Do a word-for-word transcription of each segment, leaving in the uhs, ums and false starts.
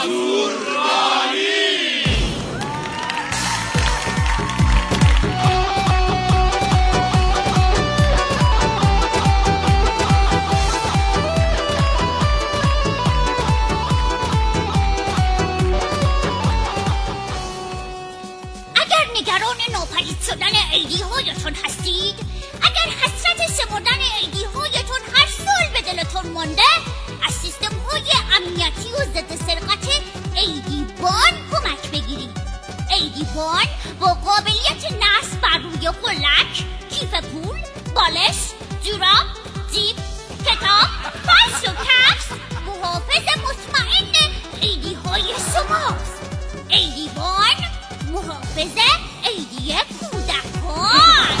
هایتون هستید، اگر حسرت شمردن ایدی هایتون هر سال به دلتون مانده، از سیستم های امنیتی و ضد سرقت ایدی بان کمک بگیرید. ایدی بان با قابلیت نصب بر روی قلک، کیف پول، بالش، جوراب، جیب، کتاب، فلس و کفش محافظ مطمئن ایدی های شماست. ایدی بان محافظ ایدی کودکان.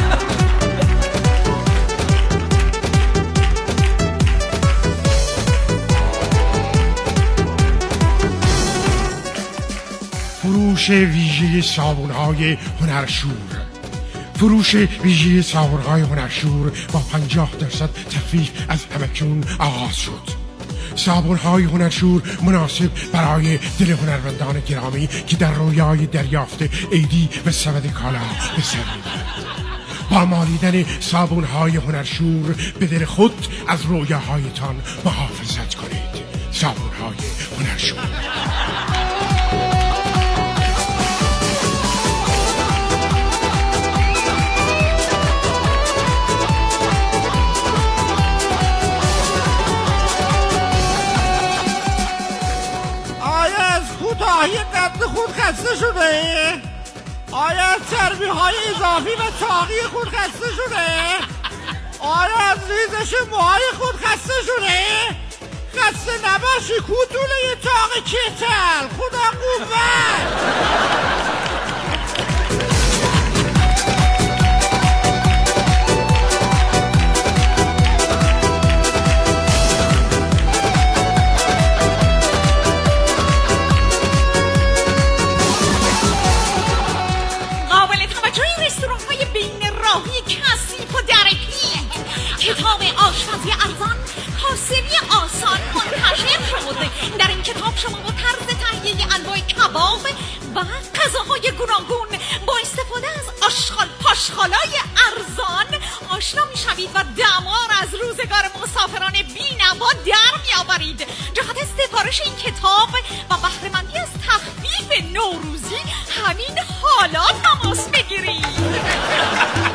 فروش ویژه صابون‌های هنرشور. فروش ویژه صابون‌های هنرشور با پنجاه درصد تخفیف از همکنون آغاز شد. صابون‌های هنرشور مناسب برای دل هنرمندان گرامی که در رویای دریافت ایدی و سبد کالا به سر می‌برند. با مالیدن صابون‌های هنرشور به دل خود از رویاهایتان محافظت کنید. صابون‌های هنرشور. کوتاهی قد خود خسته شده؟ آیا از چربی های اضافی و چاقی خود خسته شده؟ آیا از ریزش موهای خود خسته شده؟ خسته نباشی کوتوله چاق کچل، خدا قوت. کتاب آشپزی ارزان حاصلی آسان منتشر شد. در این کتاب شما با طرز تهیه انواع کباب و غذاهای گوناگون با استفاده از آشغال پاشغالای ارزان آشنا میشوید و دمار از روزگار مسافران بی‌نوا در میآورید. جهت سفارش این کتاب و بهره مندی از تخفیف نوروزی همین حالا تماس بگیرید.